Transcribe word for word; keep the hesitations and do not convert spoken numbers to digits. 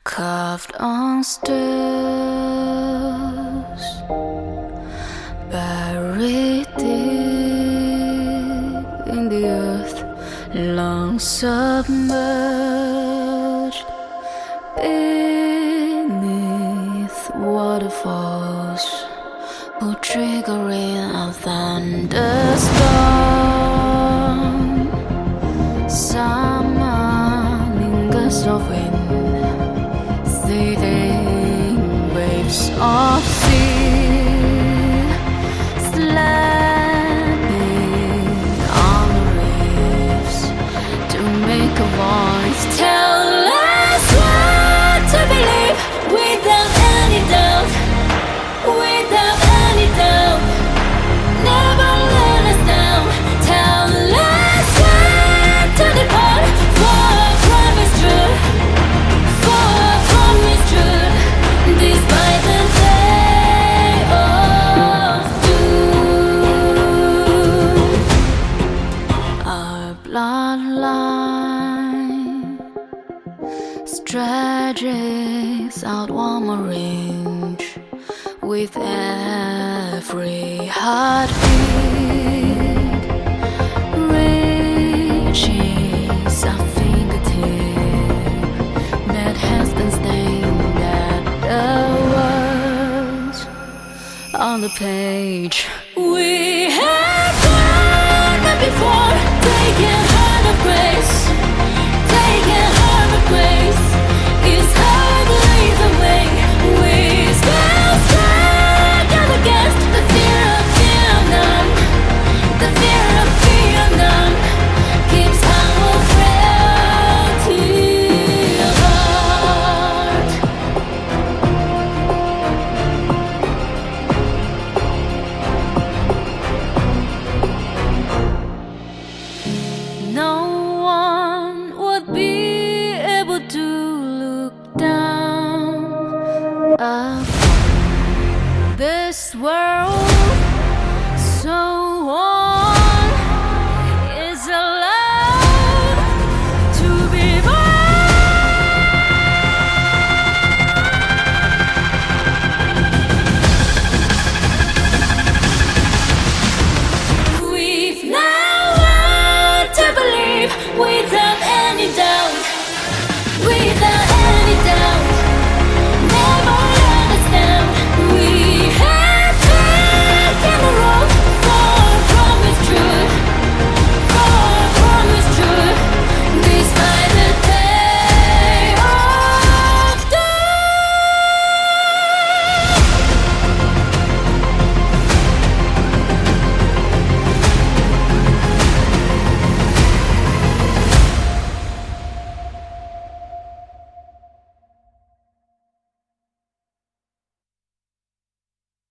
carved on stairs, buried deep in the earth, long submerged beneath waterfalls, or triggering a thunderstorm, summoning gusts of wind, seething waves of sea, slapping on the reefs to make a voice tell us what to believe without any doubt, without any doubt. Never let us down. Tell us when to depart, for a promise true, for a promise true, despite the day of doom. Our bloodline stretches out one more inch with every heartbeat, reaches a fingertip that has been stained at the words on the page. We have done it before, taking heart of grace, taking heart of grace is how it leads away. We still stand against the fear of the unknown. The fear of the unknown keeps our frailty apart. No one would be able to look down upon this world